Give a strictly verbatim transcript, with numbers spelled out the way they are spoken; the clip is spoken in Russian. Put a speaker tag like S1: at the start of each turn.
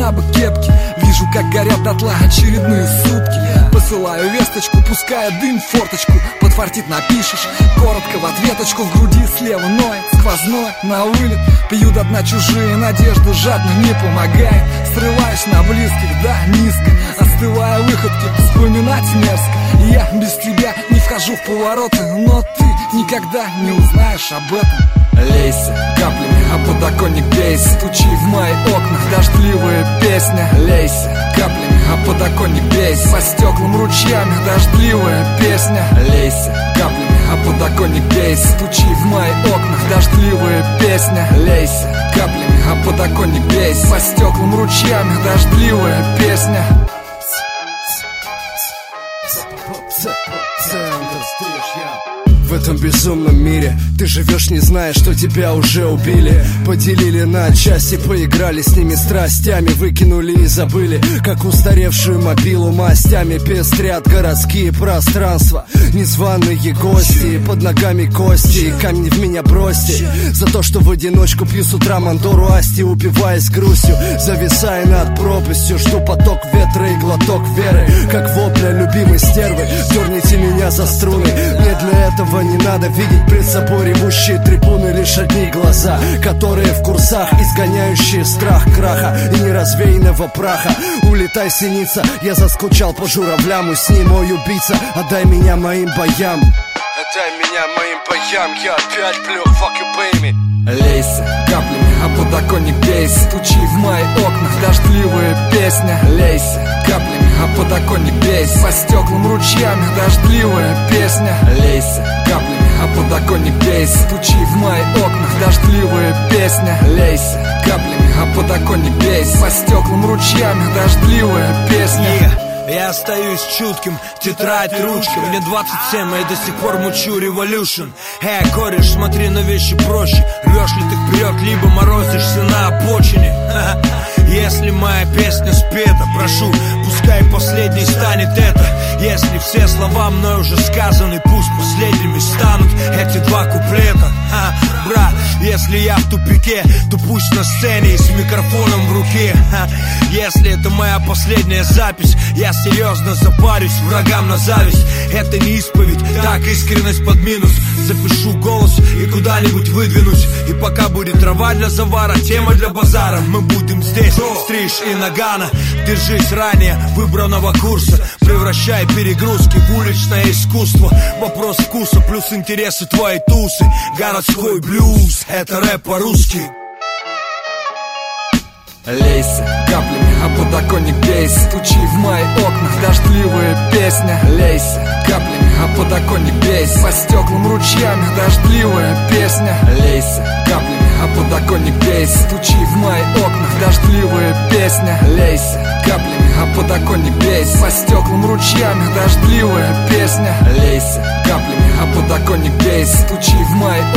S1: на бок кепки. Вижу, как горят дотла очередные сутки. Посылаю весточку, пуская дым в форточку. Подфартит напишешь, коротко в ответочку. В груди слева ноет, сквозной на вылет. Пью до дна чужие надежды, жадно не помогает. Срываюсь на близких, да, низко. Остывая выходки, вспоминать мерзко. И я без тебя не вхожу в повороты, но ты никогда не узнаешь об этом. Лейся каплями, а подоконник бейся. Стучи в мои окна, дождливая песня. Лейся каплями, а подоконник бейся. По стеклам ручьями, дождливая песня. Лейся каплями, а подоконник бейся. Стучи в мои окна, дождливая песня. Лейся каплями, а подоконник бейся. По стеклам ручьями, дождливая песня.
S2: В этом безумном мире ты живешь, не зная, что тебя уже убили. Поделили на части, поиграли с ними страстями. Выкинули и забыли, как устаревшую мобилу мастями. Пестрят городские пространства, незваные гости. Под ногами кости, камни в меня бросьте. За то, что в одиночку пью с утра Мандору Асти, упиваясь грустью, зависая над пропастью. Жду поток ветра и глоток веры, как вопля любимой стервы. Дерните меня за струны, мне для этого не надо видеть пред собой ревущие трибуны. Лишь одни глаза, которые в курсах, изгоняющие страх краха и неразвеянного праха. Улетай, синица, я заскучал по журавлям. Усни, мой убийца, отдай меня моим боям. Отдай меня моим боям, я опять плю, fuck you, pay me.
S1: Лейся каплями, а подоконник бейся. Стучи в мои окна, дождливая песня. Лейся каплями, а подоконник бейся. По стеклам ручьями, дождливая песня. Лейся каплями, а подоконник бейся. Стучи в мои окна, дождливая песня. Лейся каплями, а подоконник бейся. По стеклам ручьями, дождливая песня.
S3: Yeah. Я остаюсь чутким, тетрадь, ручка. Мне двадцать семь, а я до сих пор мучу революшн. Эй, кореш, смотри на вещи проще. Рвешь ли ты вперед, либо морозишься на обочине. Если моя песня спета, прошу, пускай последней станет это. Если все слова мной уже сказаны, пусть последними станут эти два куплета. Ха, брат, если я в тупике, то пусть на сцене и с микрофоном в руке. Ха, если это моя последняя запись, я серьезно запарюсь врагам на зависть. Это не исповедь, так искренность под минус. Запишу голос и куда-нибудь выдвинусь. И пока будет трава для завара, тема для базара, мы будем здесь, стриж и нагана. Держись ранее выбранного курса, превращай перегрузки в уличное искусство. Вопрос вкуса плюс интересы твои тусы. Городской блюз, это рэп по-русски.
S1: Лейся каплями, а подоконник бейся. Стучи в мои окна, дождливая песня. Лейся каплями, а подоконник бейся. По стеклам ручьями, дождливая песня. Лейся каплями, а подоконник бейся. Стучи в мои окна, дождливая песня. Лейся каплями, а подоконник бейся. По стеклам ручьями, дождливая песня. Лейся каплями, а подоконник бейся. Стучи в мои